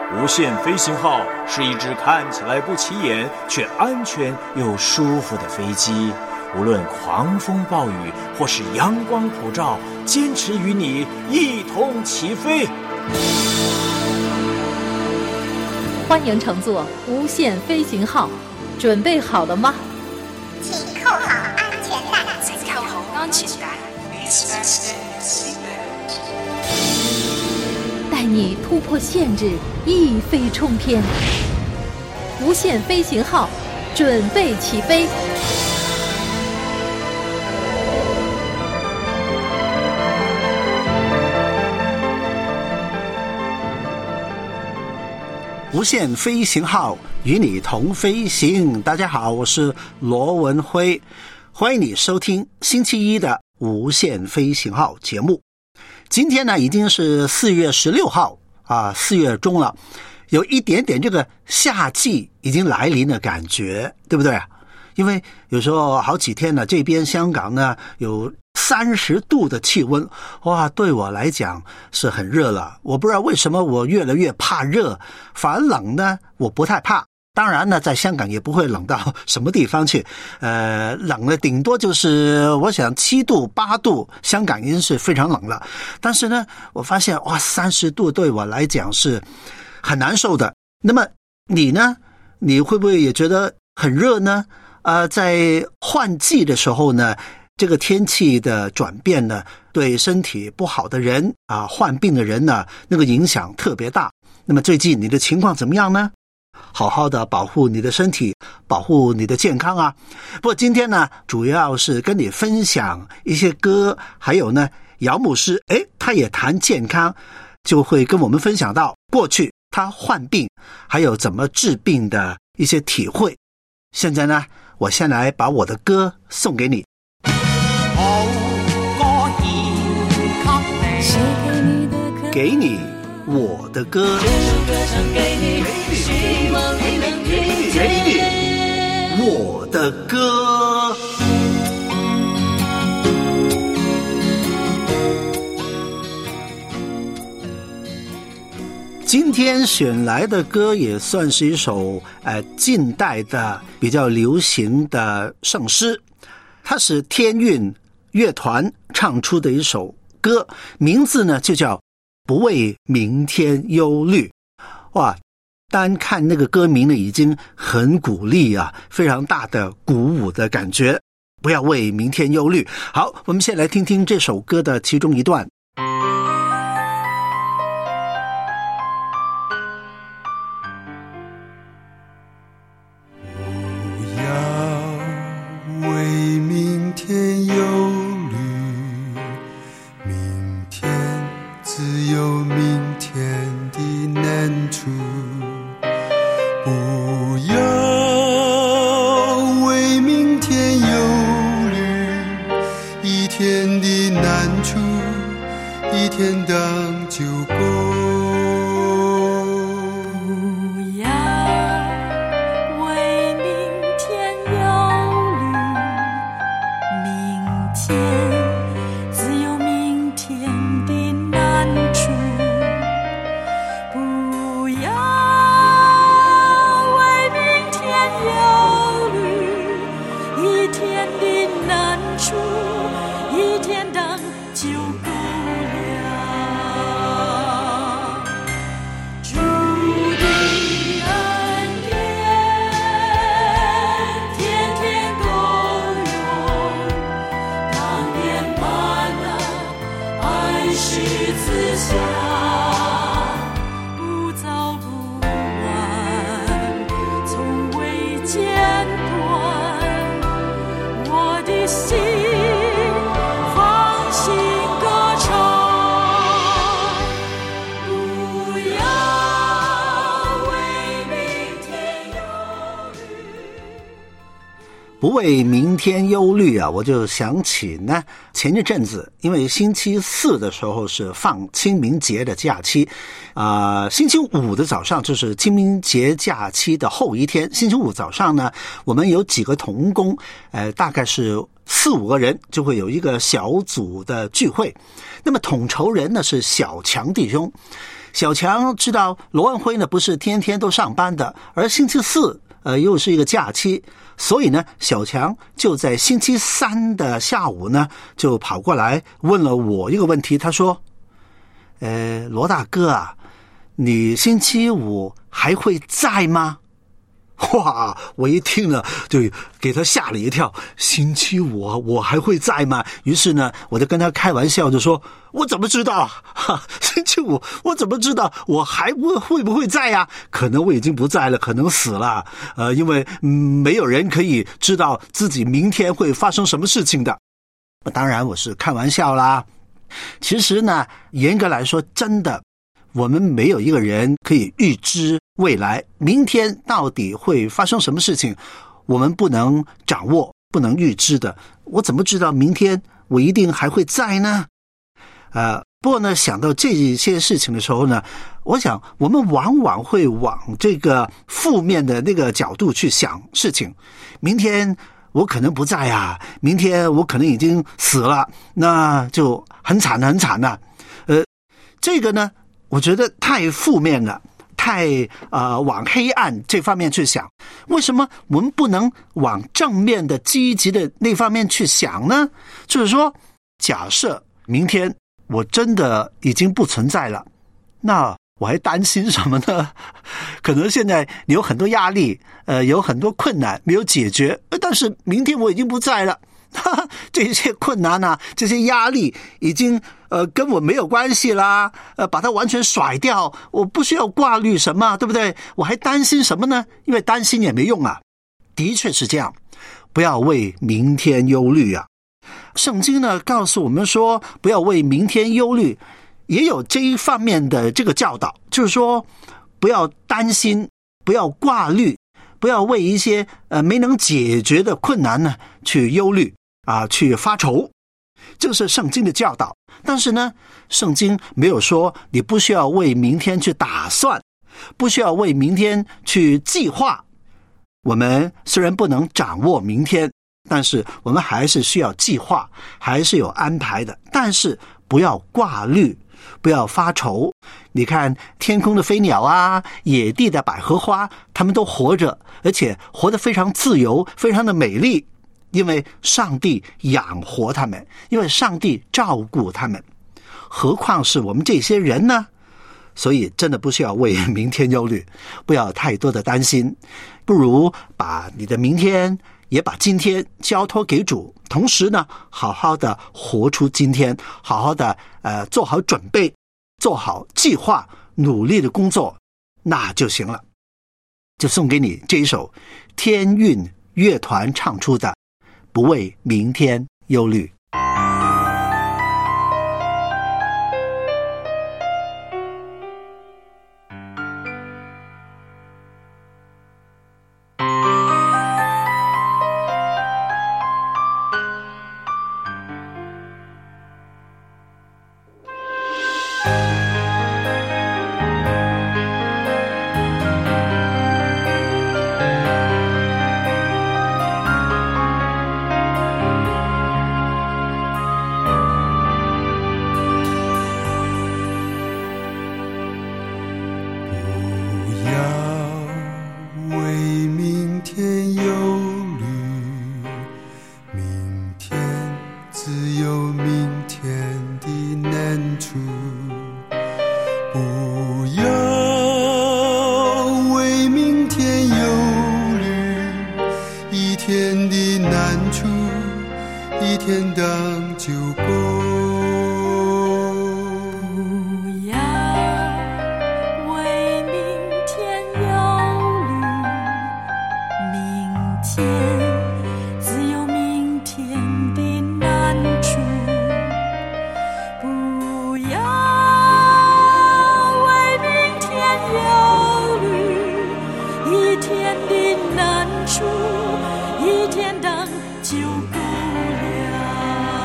无限飞行号是一只看起来不起眼却安全又舒服的飞机，无论狂风暴雨或是阳光普照，坚持与你一同起飞。 欢迎乘坐无限飞行号，准备好了吗？ 请扣好安全带。 请扣好安全带。 带你突破限制，一飞冲天。无限飞行号，准备起飞。 无限飞行号与你同飞行。大家好，我是罗文辉，欢迎你收听星期一的无限飞行号节目。今天呢已经是4月16号啊，4月中了，有一点点这个夏季已经来临的感觉，对不对？因为有时候好几天呢，这边香港呢有30度的气温，哇，对我来讲是很热了。我不知道为什么我越来越怕热，反而冷呢我不太怕。当然呢，在香港也不会冷到什么地方去，冷了顶多就是我想7度8度，香港已经是非常冷了。但是呢，我发现哇，30度对我来讲是很难受的。那么你呢？你会不会也觉得很热呢？在换季的时候呢，这个天气的转变呢，对身体不好的人啊，患病的人呢，那个影响特别大。那么最近你的情况怎么样呢？好好的保护你的身体，保护你的健康啊。不过今天呢，主要是跟你分享一些歌，还有呢，姚牧师，他也谈健康，就会跟我们分享到过去他患病，还有怎么治病的一些体会。现在呢，我先来把我的歌送给你。 好歌献给你我的歌， 给你希望你能听见， 给你我的歌。今天选来的歌也算是一首近代的比较流行的圣诗，它是天韵乐团唱出的一首歌，名字呢就叫不为明天忧虑。哇，单看那个歌名呢已经很鼓励啊，非常大的鼓舞的感觉，不要为明天忧虑。好，我们先来听听这首歌的其中一段。不为明天忧虑啊，我就想起呢，前一阵子因为星期4的时候是放清明节的假期，星期5的早上就是清明节假期的后一天，星期5早上呢，我们有几个同工，大概是4-5个人，就会有一个小组的聚会。那么统筹人呢是小强弟兄。 小强知道罗文辉呢不是天天都上班的，而星期四又是一个假期，所以呢小强就在星期三的下午呢就跑过来问了我一个问题。他说罗大哥啊，你星期五还会在吗？哇，我一听呢就给他吓了一跳，星期五我还会在吗？于是呢我就跟他开玩笑就说，我怎么知道星期五我怎么知道我还会不会在呀？可能我已经不在了，可能死了，因为没有人可以知道自己明天会发生什么事情的。当然我是开玩笑啦，其实呢严格来说真的我们没有一个人可以预知未来明天到底会发生什么事情，我们不能掌握，不能预知的。我怎么知道明天我一定还会在呢？不过呢想到这些事情的时候呢，我想我们往往会往这个负面的那个角度去想事情。明天我可能不在啊，明天我可能已经死了，那就很惨很惨了。这个呢我觉得太负面了，太往黑暗这方面去想。为什么我们不能往正面的积极的那方面去想呢？就是说假设明天我真的已经不存在了，那我还担心什么呢？可能现在你有很多压力，有很多困难没有解决，但是明天我已经不在了，这些困难啊，这些压力已经跟我没有关系啦，把它完全甩掉，我不需要挂虑什么，对不对？我还担心什么呢？因为担心也没用啊。的确是这样，不要为明天忧虑啊。圣经呢告诉我们说不要为明天忧虑，也有这一方面的这个教导，就是说不要担心，不要挂虑，不要为一些没能解决的困难呢去忧虑啊，去发愁。这是圣经的教导。但是呢圣经没有说你不需要为明天去打算，不需要为明天去计划。我们虽然不能掌握明天，但是我们还是需要计划，还是有安排的。但是不要挂虑，不要发愁。你看天空的飞鸟啊，野地的百合花，它们都活着，而且活得非常自由，非常的美丽，因为上帝养活它们，因为上帝照顾它们。何况是我们这些人呢？所以真的不需要为明天忧虑，不要太多的担心，不如把你的明天也把今天交托给主，同时呢好好的活出今天，好好的做好准备，做好计划，努力的工作，那就行了。就送给你这一首天韵乐团唱出的不为明天忧虑。 一天当就够了。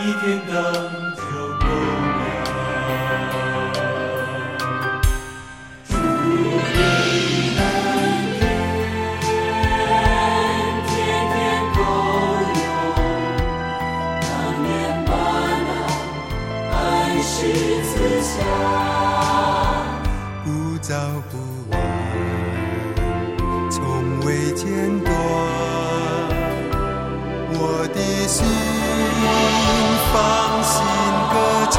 天灯就够了。祝你恩典天天够用，当年满了恩师赐下， 不早不晚，从未间断，我的心放心歌唱。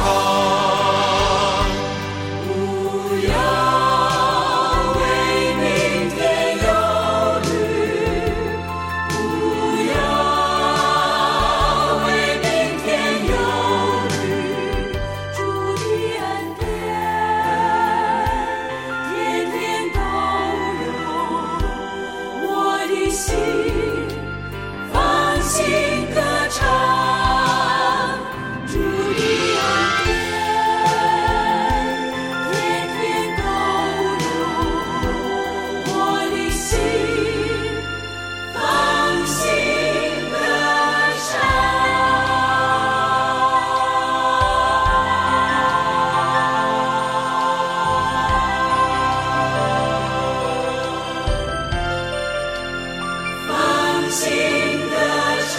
不要为明天忧虑，不要为明天忧虑，主的恩典天天够用，我的心放心歌唱。主的恩典天天够用，我的心放心歌唱。放心歌唱。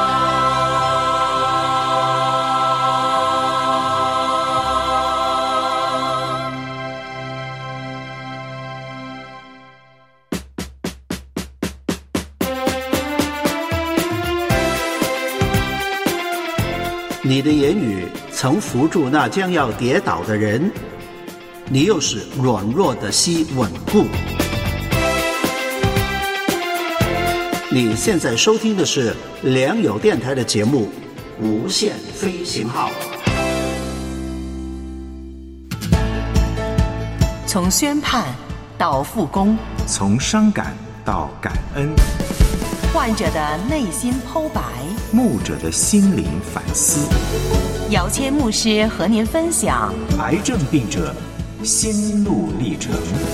你的言语曾扶助那将要跌倒的人，你又使软弱的膝稳固。你现在收听的是良友电台的节目《无限飞行号》。 从宣判到复工， 从伤感到感恩， 患者的内心剖白， 牧者的心灵反思。 姚谦牧师和您分享癌症病者心路历程。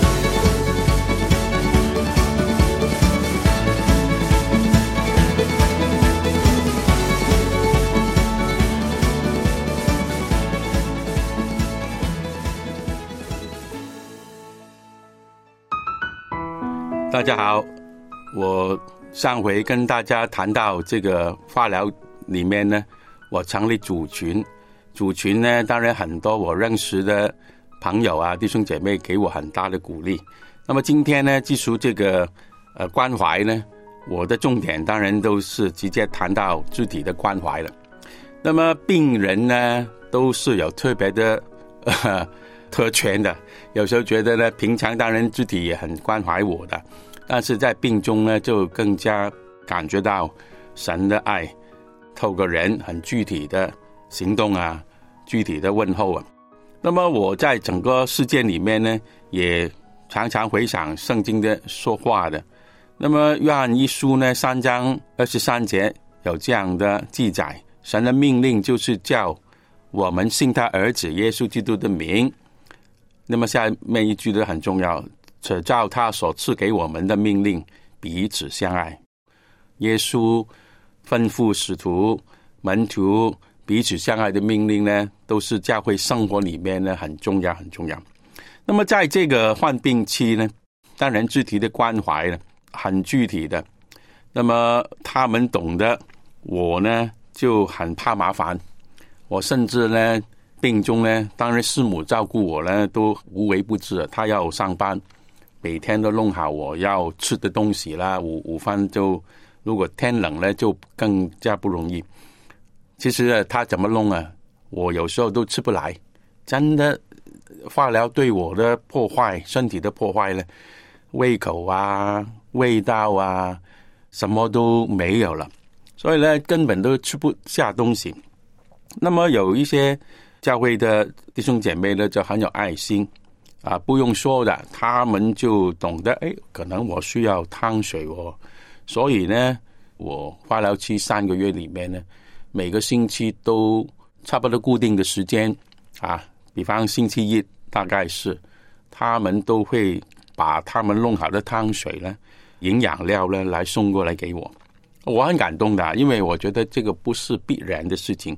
大家好，我上回跟大家谈到这个化疗里面呢，我成立组群呢，当然很多我认识的朋友啊、弟兄姐妹给我很大的鼓励。那么今天呢，技术这个关怀呢，我的重点当然都是直接谈到肢体的关怀了。那么病人呢，都是有特别的特权的，有时候觉得呢，平常当然肢体也很关怀我的，但是在病中呢，就更加感觉到神的爱，透过人很具体的行动啊，具体的问候啊。那么我在整个事件里面呢，也常常回想圣经的说话的。那么约翰一书呢3章23节有这样的记载，神的命令就是叫我们信他儿子耶稣基督的名。那么下面一句都很重要，只照他所赐给我们的命令彼此相爱。耶稣吩咐使徒门徒彼此相爱的命令呢，都是教会生活里面呢很重要很重要。那么在这个患病期呢，当然肢体的关怀呢很具体的，那么他们懂得，我呢就很怕麻烦，我甚至呢病中呢，当然师母照顾我呢都无微不至，她要上班，每天都弄好我要吃的东西啦，午饭就如果天冷呢就更加不容易。其实她怎么弄啊，我有时候都吃不来，真的化疗对我的破坏，身体的破坏呢，胃口啊、味道啊，什么都没有了，所以呢根本都吃不下东西。那么有一些教会的弟兄姐妹呢就很有爱心啊，不用说的，他们就懂得，可能我需要汤水哦，所以呢我化疗期3个月里面呢，每个星期都差不多固定的时间啊，比方星期一大概是，他们都会把他们弄好的汤水呢、营养料呢来送过来给我，我很感动的，因为我觉得这个不是必然的事情，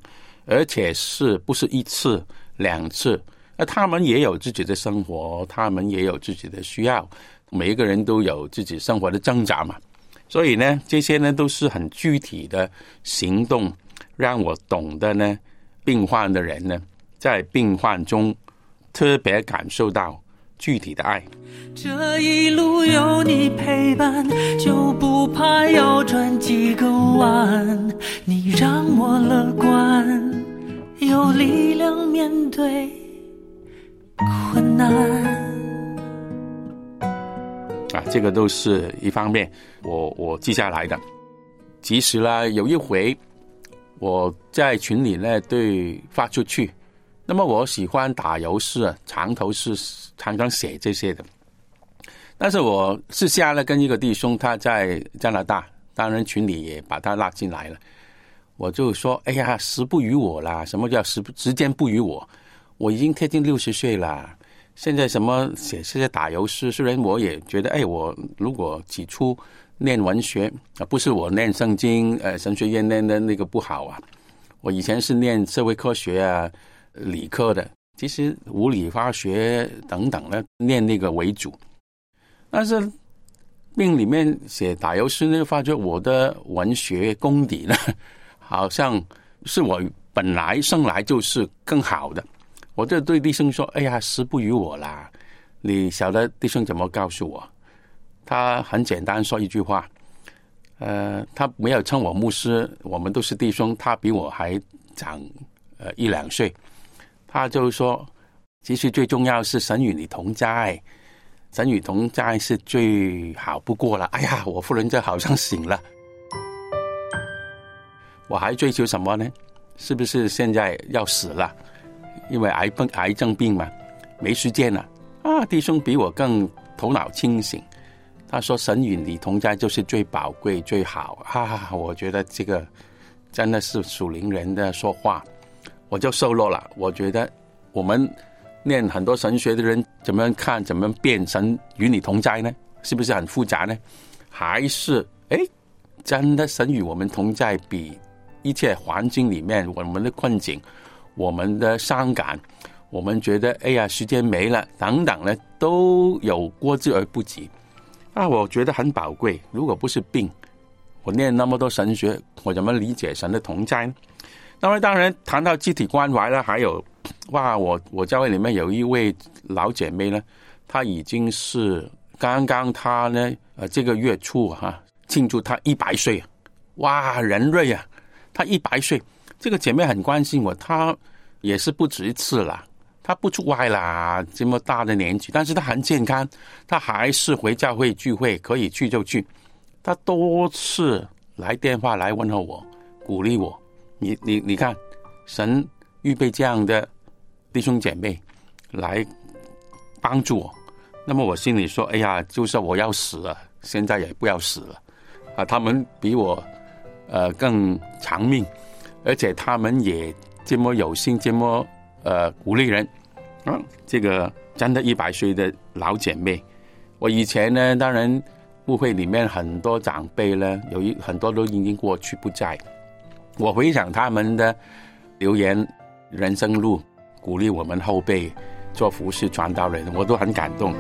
而且不是一次两次，他们也有自己的生活，他们也有自己的需要，每一个人都有自己生活的挣扎嘛。所以呢，这些呢都是很具体的行动，让我懂得呢，病患的人呢，在病患中特别感受到具体的爱。 这一路有你陪伴，就不怕要转几个弯。你让我乐观，有力量面对困难。 这个都是一方面我记下来的。其实呢，有一回我在群里呢对发出去，那么我喜欢打油诗长头诗，常常写这些的。但是我私下呢跟一个弟兄，他在加拿大，当然群里也把他拉进来了。我就说，哎呀，时不与我啦！什么叫时间不与我？我已经贴近60岁了，现在什么写这些打油诗，虽然我也觉得，我如果起初念文学不是我念圣经神学院念的那个不好啊，我以前是念社会科学理科的，其实物理化学等等呢念那个为主。但是病里面写打油诗呢，发觉我的文学功底呢，好像是我本来生来就是更好的。我就对弟兄说，哎呀，时不与我啦！你晓得弟兄怎么告诉我？他很简单说一句话，他没有称我牧师，我们都是弟兄，他比我还长1-2岁。他就说，其实最重要是神与你同在，神与同在是最好不过了。哎呀，我忽然间好像醒了。我还追求什么呢？是不是现在要死了？因为癌症病嘛，没时间了。弟兄比我更头脑清醒。他说神与你同在就是最宝贵最好我觉得这个真的是属灵人的说话，我就受落了。我觉得我们念很多神学的人怎么看怎么变神与你同在呢？是不是很复杂呢？还是真的神与我们同在，比一切环境里面我们的困境，我们的伤感，我们觉得时间没了等等呢，都有过之而不及我觉得很宝贵。如果不是病，我念那么多神学，我怎么理解神的同在呢？那么当然谈到肢体关怀呢，还有我教会里面有一位老姐妹呢，她已经是刚刚她呢这个月初庆祝她100岁人瑞她100岁。这个姐妹很关心我，她也是不止一次了，她不出外啦，这么大的年纪，但是她很健康，她还是回教会聚会，可以去就去。她多次来电话来问候我，鼓励我。你看，神预备这样的弟兄姐妹来帮助我。那么我心里说，就是我要死了，现在也不要死了他们比我更长命，而且他们也这么有心，这么鼓励人这个真的100岁的老姐妹。我以前呢，当然部会里面很多长辈呢，很多都已经过去不在。我回想他们的留言人生路，鼓励我们后辈做服事传道人，我都很感动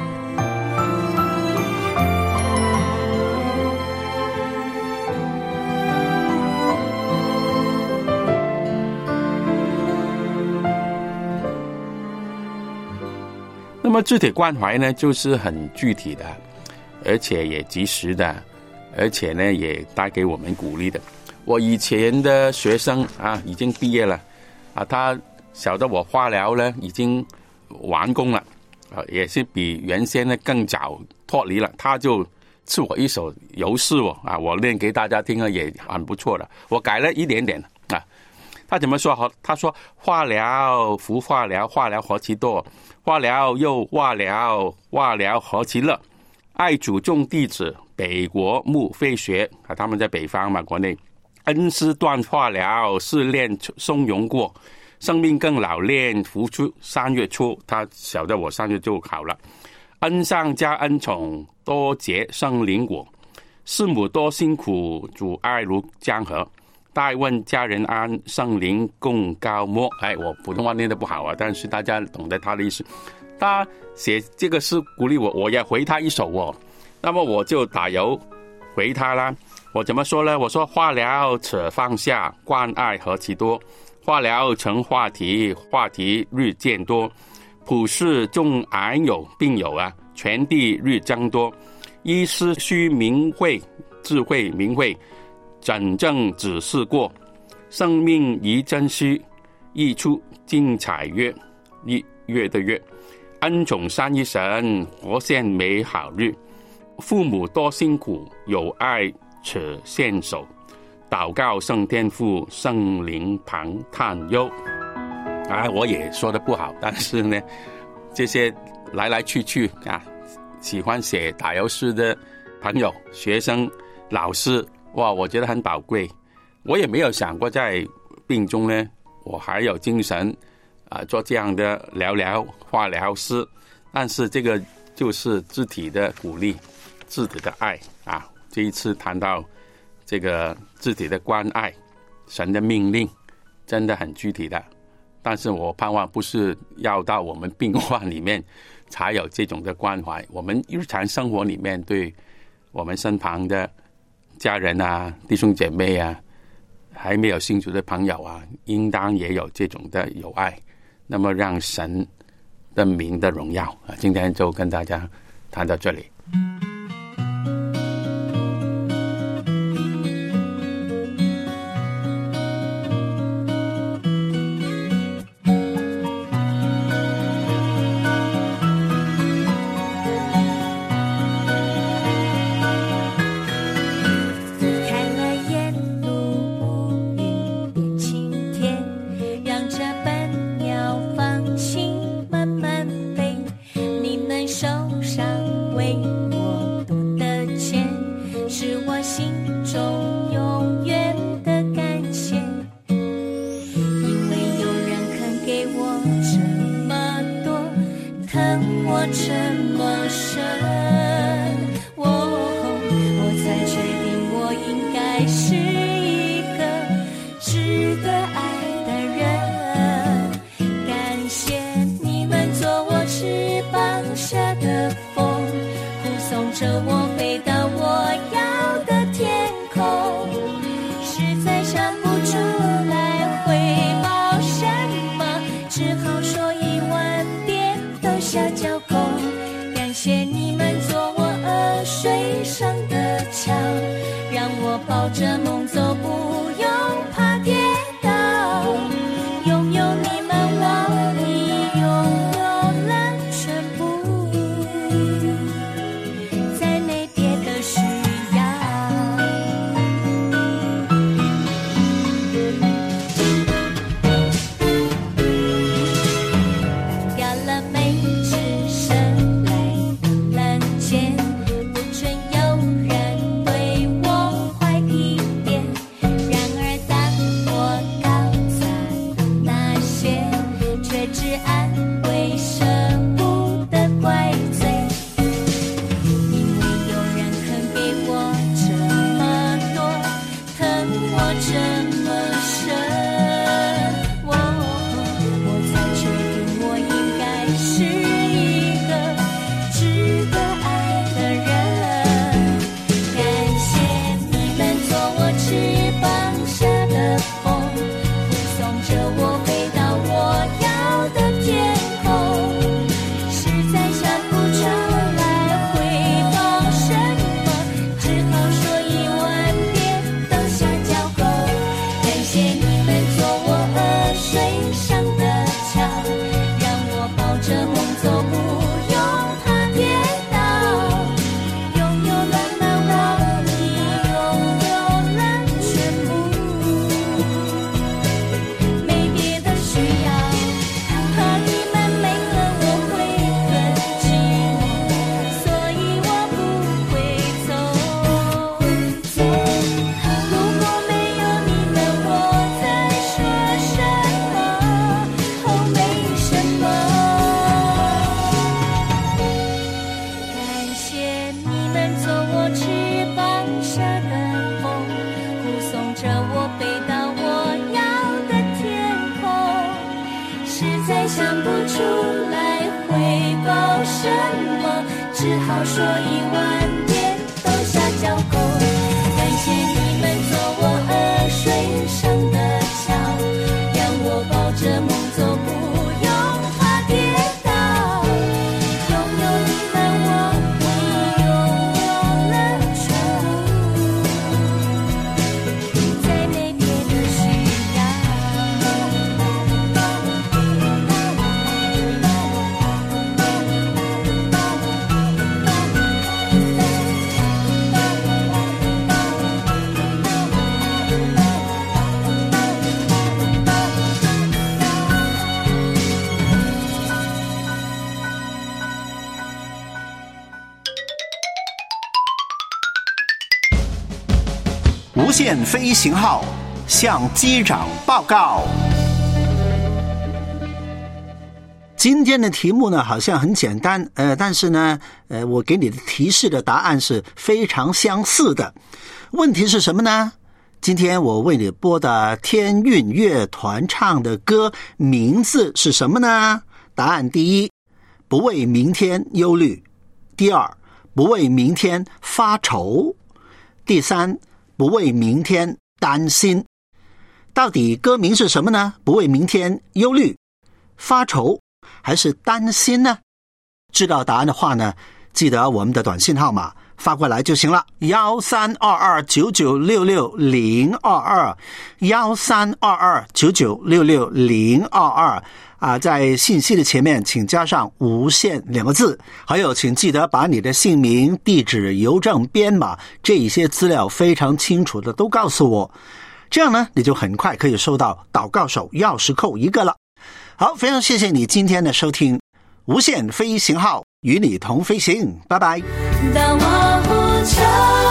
那么肢体关怀呢，就是很具体的，而且也及时的，而且呢也带给我们鼓励的。我以前的学生已经毕业了他晓得我化疗呢已经完工了也是比原先呢更早脱离了，他就赐我一首油诗我念给大家听也很不错的，我改了一点点他怎么说？他说化疗服化疗，化疗何其多，化疗又化疗，化疗何其乐。爱主众弟子，北国牧飞雪他们在北方嘛，国内恩师断化疗，试炼松茸过，生命更老练，浮出3月初，他晓得我3月就考了。恩上加恩宠，多结生灵果，师母多辛苦，主爱如江河。 代问家人安，圣灵共高摩。我普通话念得不好啊，但是大家懂得他的意思。他写这个诗鼓励我，我也回他一首哦。那么我就打油回他啦。我怎么说呢？我说话聊且放下，关爱何其多。话聊成话题，话题日渐多。普世众癌友病友啊，全地日增多。医师须明慧，智慧明慧，诊症只是过。生命宜珍惜，益处精彩月，月的月。恩宠三一神，活现美好日。父母多辛苦，有爱且献手。祷告圣天父，圣灵旁探忧。我也说的不好，但是呢，这些来来去去啊，喜欢写打油诗的朋友、学生、老师，哇，我觉得很宝贵。我也没有想过在病中呢，我还有精神做这样的化疗诗，但是这个就是肢体的鼓励，肢体的爱啊。这一次谈到这个肢体的关爱，神的命令真的很具体的，但是我盼望不是要到我们病患里面才有这种的关怀，我们日常生活里面对我们身旁的家人啊、弟兄姐妹啊，还没有信主的朋友啊，应当也有这种的友爱，那么让神的名的荣耀啊。今天就跟大家谈到这里。 抱着梦走，不用怕跌倒，拥有你们，我已拥有了全部。再美想不出来回报什么，只好说10000遍都下脚狗。感谢你们做我河水上的桥，让我抱着梦走，不用怕跌倒。拥有你们，我已拥有了全部，再没别的需要。 无限飞行号向机长报告。今天的题目呢好像很简单，但是呢，我给你的提示的答案是非常相似的。问题是什么呢？今天我为你播的天韵乐团唱的歌名字是什么呢？答案第一，不为明天忧虑；第二，不为明天发愁；第三，不为明天担心。到底歌名是什么呢？不为明天忧虑、发愁还是担心呢？知道答案的话呢，记得我们的短信号码发过来就行了，132299660022 132299660022在信息的前面请加上无限2个字，还有请记得把你的姓名、地址、邮政编码这一些资料非常清楚的都告诉我，这样呢你就很快可以收到祷告手钥匙扣1个了。好，非常谢谢你今天的收听，无限飞行号与你同飞行，拜拜。 当我呼求